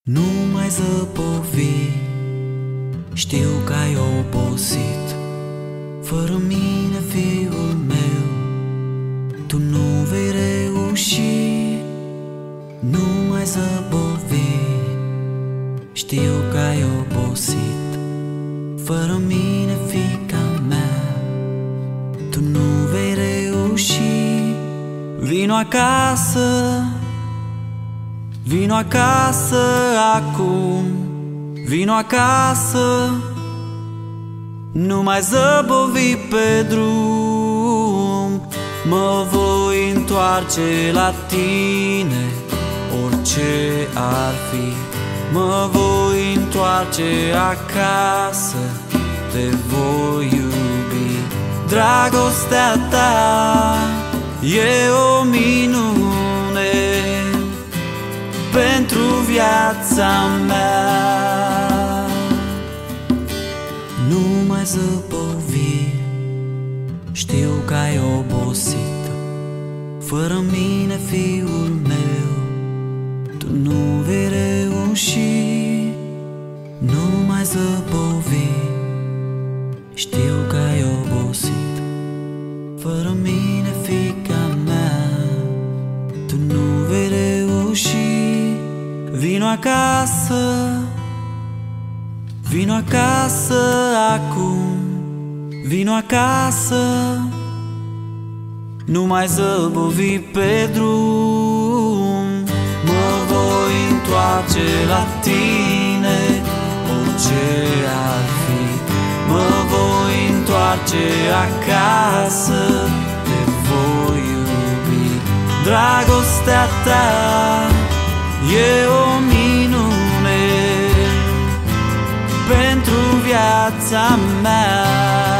Nu mai zăbovi, știu că ai obosit. Fără mine, fiul meu, tu nu vei reuși. Nu mai zăbovi, știu că ai obosit. Fără mine, fiica mea, tu nu vei reuși. Vino acasă, vino acasă acum, vino acasă. Nu mai zăbovi pe drum, mă voi întoarce la tine, orice ar fi. Mă voi întoarce acasă, te voi iubi. Dragostea ta e o minune pentru viața mea. Nu mai zăbovi, știu că ai obosit. Fără mine, fiul meu, tu nu vei reuși. Nu mai zăbovi, știu că ai obosit. Fără mine, fiica mea, tu nu vei reuși. Vino acasă, vino acasă acum, vino acasă. Nu mai zăbovi pe drum, mă voi întoarce la tine, orice ar fi. Mă voi întoarce acasă, te voi iubi. Dragostea ta e o minune pentru viața mea.